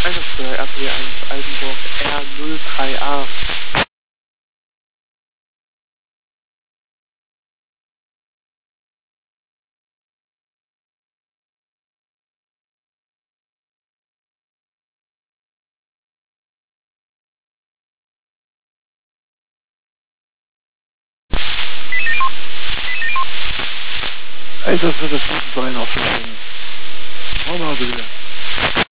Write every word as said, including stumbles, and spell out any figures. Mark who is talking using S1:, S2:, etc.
S1: Einsatzsteuer R P eins Altenburg R null drei A.
S2: Einsatz wird das Bein aufgeschrieben. Schau mal bitte.